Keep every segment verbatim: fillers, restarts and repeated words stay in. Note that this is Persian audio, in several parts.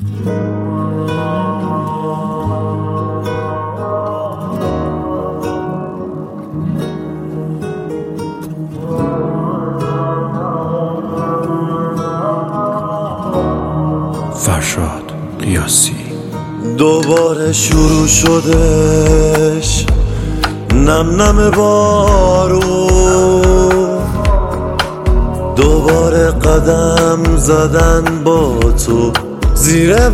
فرشاد قیاسی. دوباره شروع شدش نم نم بارون، دوباره قدم زدن با تو زیر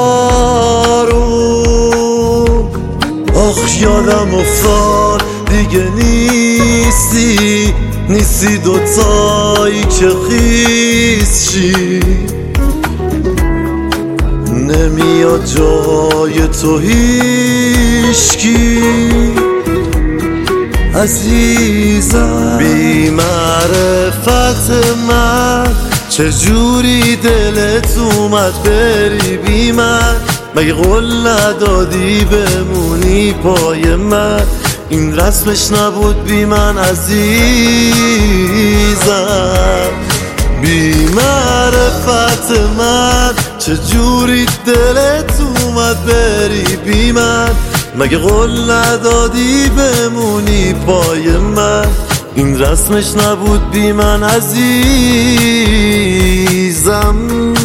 بارون. آخ یادم افتاد دیگه نیستی، نیستی دوتایی که خیس شی، نمیاد جای تو هیشکی عزیزم. بی معرفت من چجوری دلت اومد بری بی من؟ مگه قول ندادی بمونی پای من؟ این رسمش نبود بی من عزیزم. بی معرفت من چجوری دلت اومد بری بی من؟ مگه قول ندادی بمونی پای من؟ این رسمش نبود بی من عزیزم.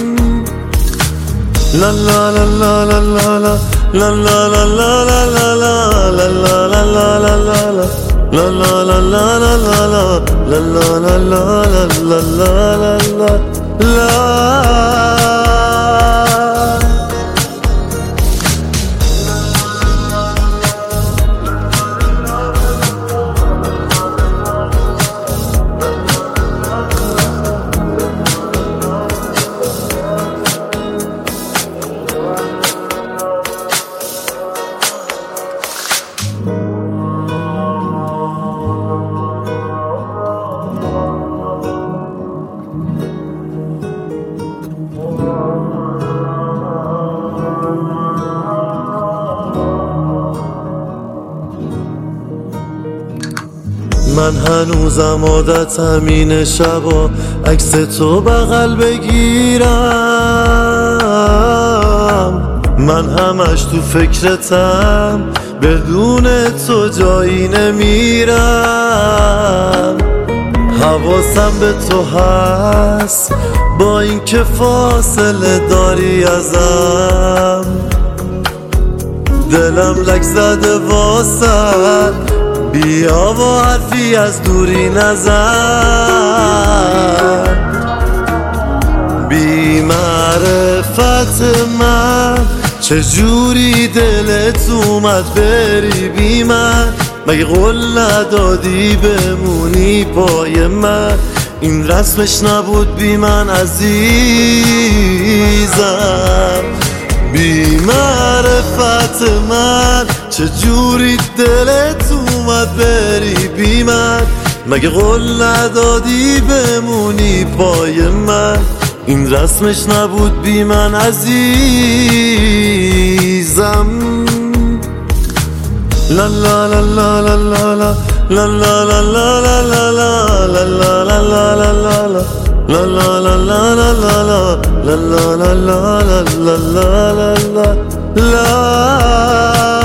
لا لا لا لا لا لا لا لا لا لا لا لا لا لا لا لا La la la la la la la la la la la la la la la. من هنوزم عادت همین شبا عکس تو بغل بگیرم، من همش تو فکرتم بدون تو جایی نمیرم. حواسم به تو هست با اینکه فاصله داری ازم، دلم لک زده واسه بیا و حرفی از دوری نزن. بی معرفت من چجوری دلت اومد بری بی من؟ مگه قول ندادی بمونی پای من؟ این رسمش نبود بی من عزیزم. بی معرفت من چجوری دلت اومد بری بی من؟ مگه قول ندادی بمونی پای من؟ این رسمش نبود بی من عزیزم. لا لا لا لا لا لا لا لا لا لا لا لا لا لا لا لا لا La la la la la la la la la la la la la la la la